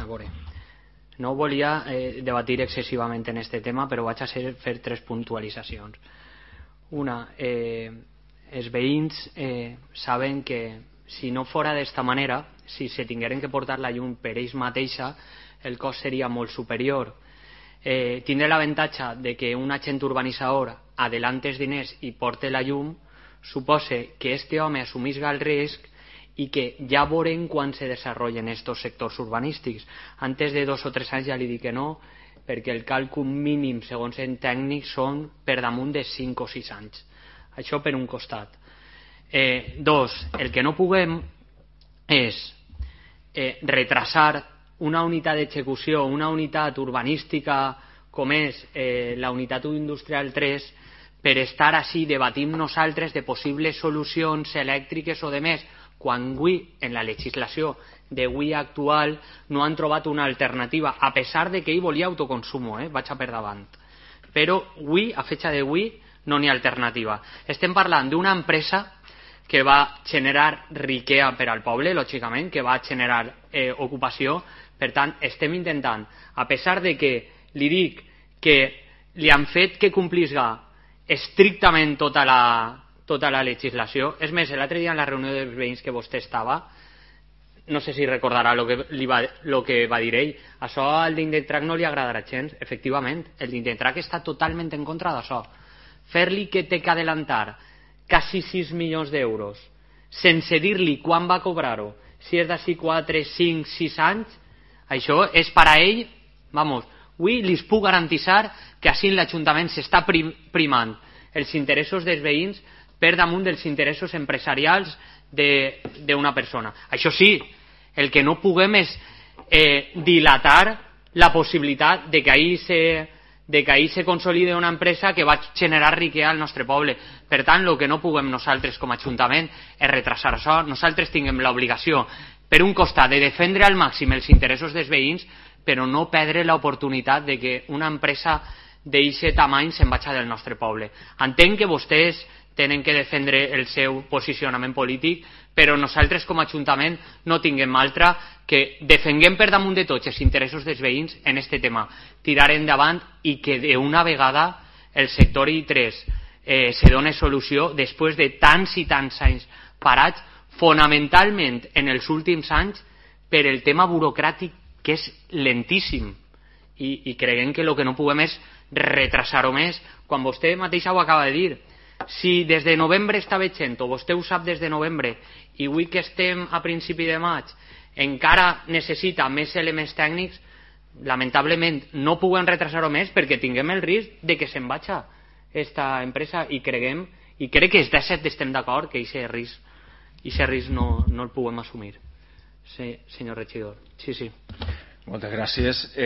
veure, no volia debatir excessivament en aquest tema, però vaig a fer 3 puntualitzacions. Una, els veïns saben que si no fora d'esta manera, si se tingueren que portar la llum per ells mateixa, el cost seria molt superior. Tindré l'avantatge de que un agent urbanitzador adelante els diners i porte la llum, supose que este home assumisca el risc i que ja veurem quan se desenvolupen estos sectors urbanístics. Antes de 2 o 3 anys ja li dic que no, perquè el càlcul mínim segons en tècnic són per damunt de 5 o 6 anys. Això per un costat. 2, el que no puguem és retrasar una unitat d'execució, una unitat urbanística com és la unitat industrial 3, per estar així debatint nosaltres de possibles solucions elèctriques o de més, quan avui, en la legislació d'avui actual, no han trobat una alternativa, a pesar de que ell volia autoconsumo, vaig a per davant. Però avui, a fecha d'avui, no n'hi ha alternativa. Estem parlant d'una empresa que va generar riquesa per al poble, lògicament, que va generar ocupació. Per tant, estem intentant, a pesar de que li dic que li han fet que complisca estrictament tota la legislació. És més, l'altre dia en la reunió dels veïns que vostè estava, no sé si recordarà el que va dir ell, això al d'Indentrac no li agradarà gens. Efectivament, el d'Indentrac està totalment en contra d'això. Fer-li que té que adelantar quasi 6 milions d'euros sense dir-li quan va cobrar-ho, si és d'ací 4, 5, 6 anys, això és per a ell, vamos, avui li puc garantitzar que així l'Ajuntament s'està primant els interessos dels veïns per damunt dels interessos empresarials d'una persona. Això sí, el que no puguem és dilatar la possibilitat de que ahir se consolide una empresa que va generar riquesa al nostre poble. Per tant, el que no puguem nosaltres com a Ajuntament és retrasar això. Nosaltres tinguem l'obligació, per un costat, de defendre al màxim els interessos dels veïns, però no perdre l'oportunitat de que una empresa d'aquest tamany se'n vagi del nostre poble. Entenc que vostès tenen que defendre el seu posicionament polític, però nosaltres com a Ajuntament no tinguem altra que defenguem per damunt de tots els interessos dels veïns en aquest tema, tirar endavant i que d'una vegada el sector I3 se doni solució després de tants i tants anys parats, fonamentalment en els últims anys per el tema burocràtic que és lentíssim, i creiem que el que no puguem és retrasar-ho més, quan vostè mateixa ho acaba de dir. Si des de novembre està veient, o vostè ho sap des de novembre, i avui que estem a principi de maig encara necessita més elements tècnics, lamentablement no puguem retrasar-ho més perquè tinguem el risc de que se'n vagi aquesta empresa, i crec que els 17 estem d'acord que aquest risc no el puguem assumir. Sí, senyor regidor. Sí. Moltes gràcies.